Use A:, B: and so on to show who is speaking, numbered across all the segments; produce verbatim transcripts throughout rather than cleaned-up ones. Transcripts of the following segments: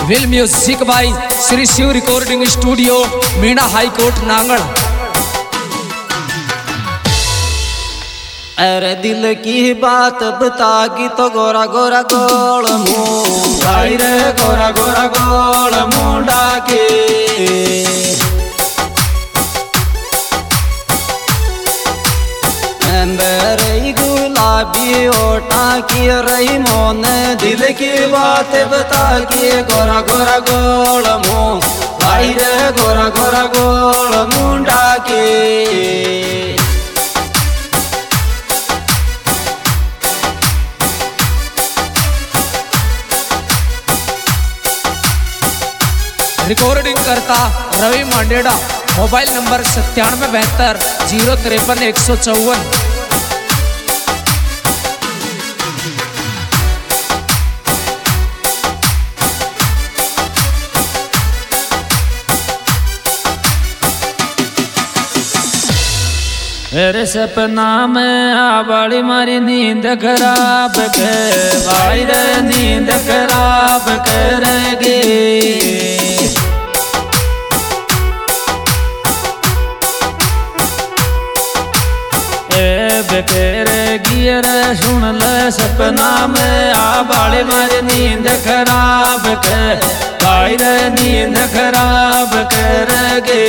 A: Will music by Shri Shiv recording studio Meena high court Nangal.
B: अरे दिल की बात बतागी तो गोरा गोरा गोल मुंह भाई रे गोरा गोरा गोल मुंडा के रही गुलाबी ओटा की रही मोन दिल की बात बता के गोरा गोरा गोल मुंह भाई रे गोरा गोरा गोल मुंडा के
A: रिकॉर्डिंग करता रवि मांडेड़ा। मोबाइल नंबर सत्तानवे बहत्तर जीरो तिरपन एक सौ चौवन।
B: मेरे सपना में आवाड़ी मारी नींद खराब के भाई रे नींद खराब करेगी बेकरेगी रे सुन ले सपना में आवाड़ी मारी नींद खराब के भाई रे नींद खराब करेगी।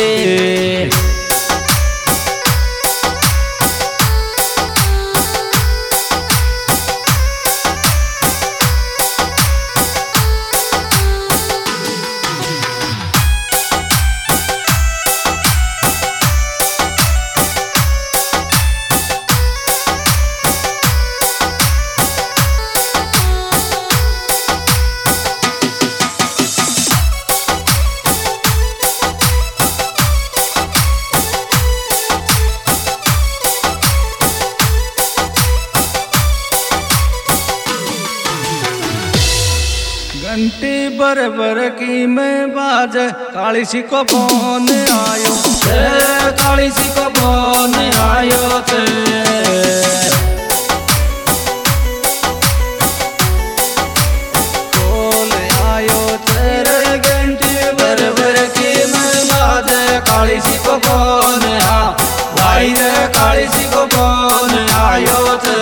B: घंटी बर बर की में बाज काली सी को फोन आयो थे काली सी को फोन आयो थे फोन आयो तेरे घंटी बर बर की में बाज काली सी को फोन आ भाई रे काली सी को फोन आयो थे।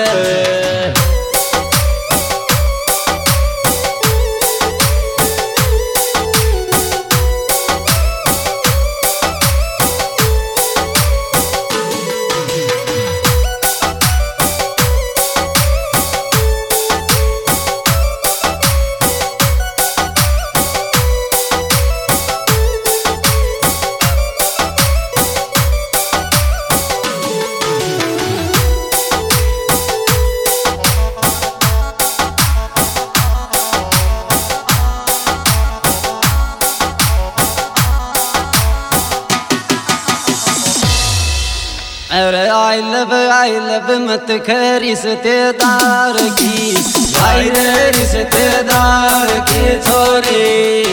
B: अरे आई लव आई लव मत खैर रिश्तेदार की भाई रे रिश्तेदार की छोरी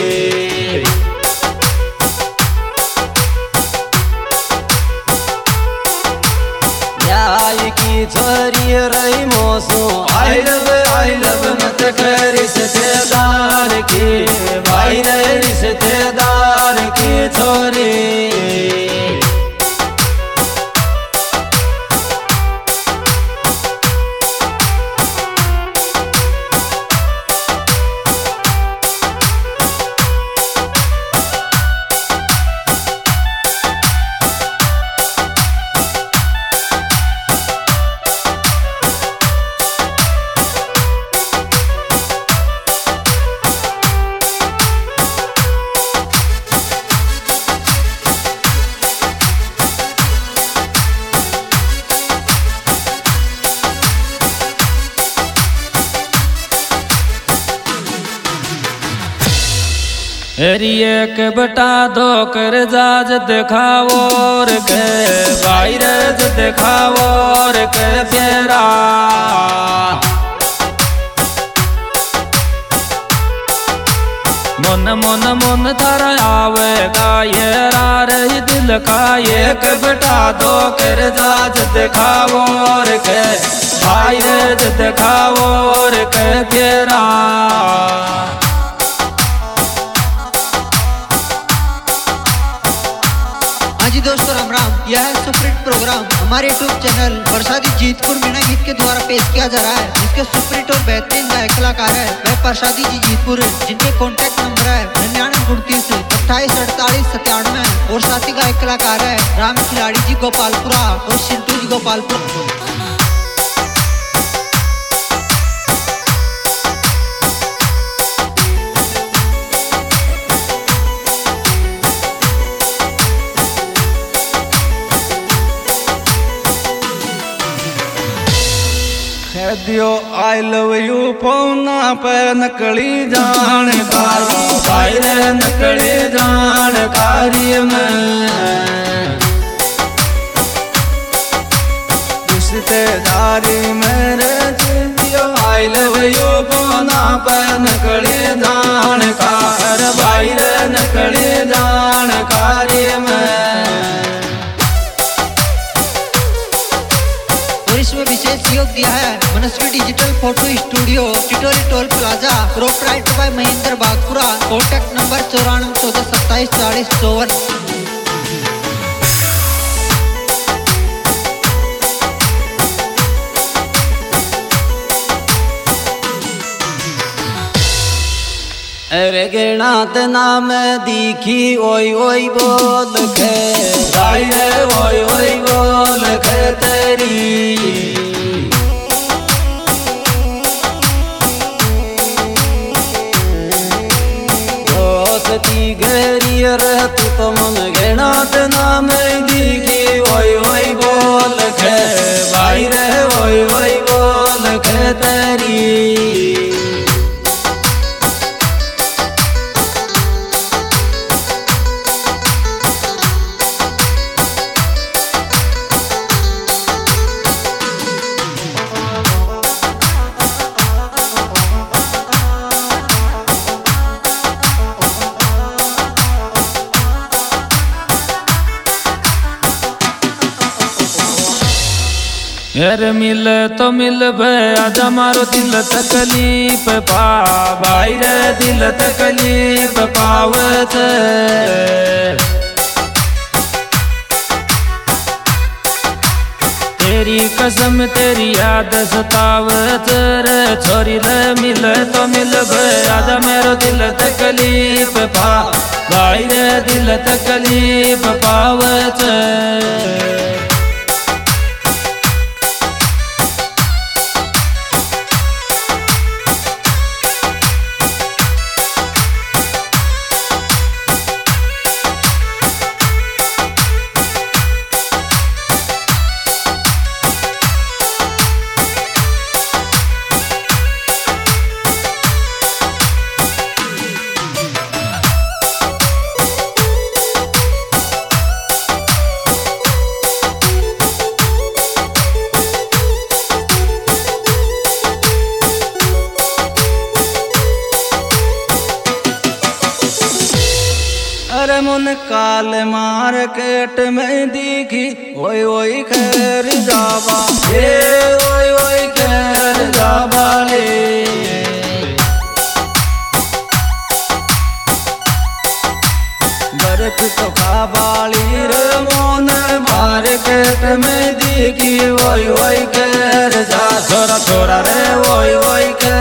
B: याई की छोरी रही मौसू आई लव आई लव मत खैर रिश्तेदार की भाई रे रिश्तेदार की छोरी। एक बटा दो कर जाज दिखावो के भाई रज दिखावो के प्यारा मन मन मन थारा आवेगा ये रही दिल का एक बटा दो कर जाज दिखावो के भाई रज दिखावो के प्यारा।
C: हमारे यूट्यूब चैनल प्रसादी जीतपुर मीणा गीत के द्वारा पेश किया जा रहा है, जिसके सुपरहिट और बेहतरीन गायक कलाकार है वह प्रसादी जी जीतपुर, जिनके कॉन्टैक्ट नंबर है निन्यानवे उनतीस अट्ठाईस अड़तालीस सत्तानवे और साथी गायक कलाकार है राम खिलाड़ी जी गोपालपुरा और सिंटू जी गोपालपुरा।
B: दियो आई लव यू पौना पे नकली जानकारी, भाई रे नकली जानकारी में रिश्तेदारी मेरे दियो आई लव यू पौना पे नकली जानकार, भाई रे नकली जानकारी में।
C: इसमें विशेष सहयोग दिया है Manasvi digital photo studio Titori toll plaza, proprietor by Mahendra Bagpura, contact number चौरानवे चौदह सत्ताईस चालीस चौवन।
B: अरे गिरनाथ नाम दिखी ओई ओई बोल के गाई रे ओई ओई बोल के तेरी दोस्ती गहरी रे तू तो मन गिरनाथ नाम दिखी ओई ओई बोल के भाई रे ओई ओई बोल के तेरी।
A: यार मिल तो मिल भे आजा मारो दिल तकलीफ पा, भाई रे दिल तकलीफ पावत तेरी कसम तेरी याद सतावत रे छोरी ले मिल तो मिल भे आजा मेरो दिल तकलीफ पा, भाई रे दिल तकलीफ पावत।
B: अरे मुन काल मार्केट में दिखी ओई ओई खैर जावा हे ओई ओई खैर जावा ले बर्फ तो खाबाली रे मोन मार्केट में दिखी ओई ओई खैर जा छोरा छोरा रे ओई ओई खैर